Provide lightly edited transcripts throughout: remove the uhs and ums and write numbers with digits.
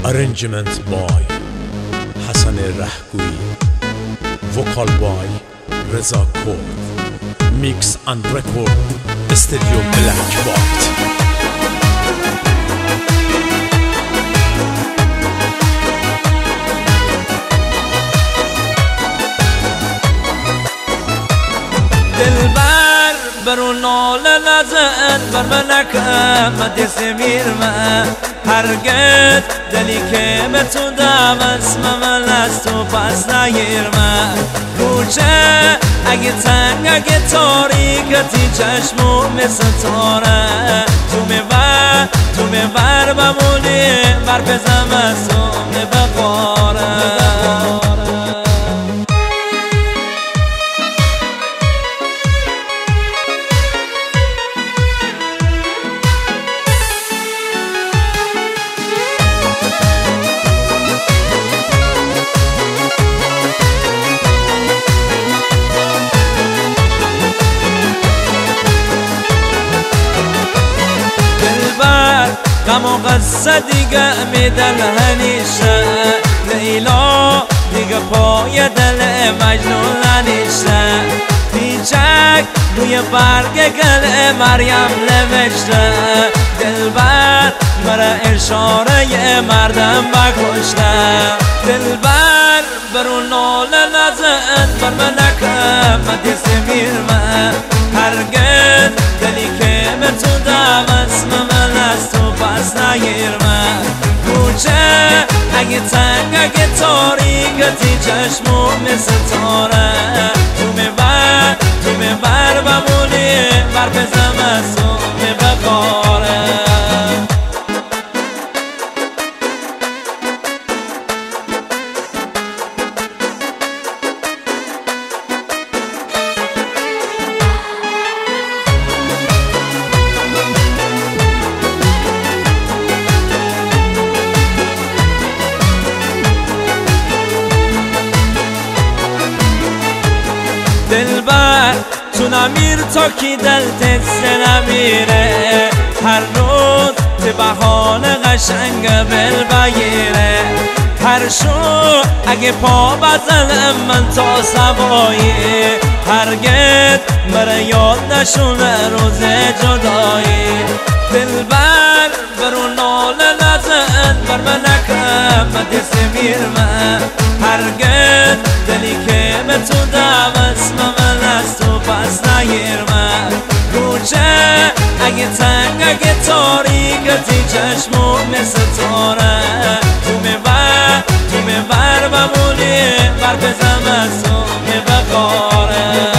Arrangement by Hassan Rahgoui, Vocal by Reza Kord, Mix and Record Studio Black White. دلبر برو نال نزن بر منکم مدیس میرمه هرگز دلی که به تو دم اسمم از تو پس نگیرمه کوچه اگه تنگ اگه تاریکتی چشمو مثل تاره تو میبر بمونی بر بزم از تو میبقاره غم و قصه دیگه میدل هنیشه لیلا دیگه پای دل مجنون ننیشه پیچک روی برگ گل مریم نوشته دلبر مرا اشاره مردم بکشته دلبر برو نال نزن بر منکم مدیس میرمه هرگز دلی که به تو دم اسمم از تو پس نگیرمه کوچه اگه تنگ اگه تاریکتی چشمو مثل تاره تو میبر بمونی بر بزم از تو میبقاره دلبر تو نمیر تا کی دلت نمیره هر روز به بهانه قشنگ بل بگیره هر شو اگه پا بزنم من تا سبایی هرگز مرا یاد نشونه روز جدایی دلبر برو نال نزن بر منکم مدیس میرمه هرگز دلی که به تو دم اسمم از تو پس نگیرمه کوچه اگه تنگ اگه تاریکتی چشمو مثل تاره تو میبر بمونی بر بزم از تو میبقاره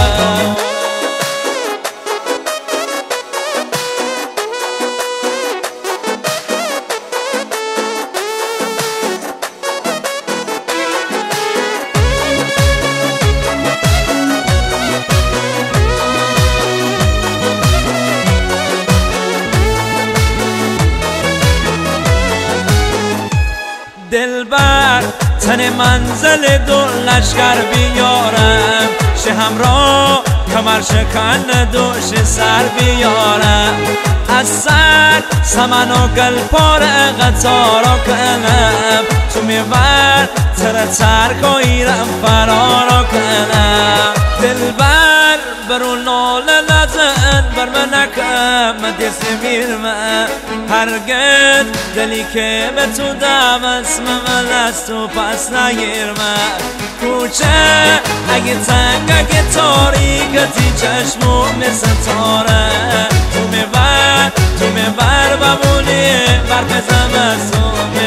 دلبر تن منزل دو لشکر بیارم شه همراه کمر شکن دوش سر بیارم از سر سمن و گل پاره قطارا کنم تو میبر تر کویرم فرارا کنم دلبر برو نال نزن بر منکم مدیس میرمه هرگز دلی که به تو دم اسمم از تو پس نگیرمه کوچه اگه تنگ اگه تاریکتی چشمو مثل تاره تو میبر بمونی بر بزم از تو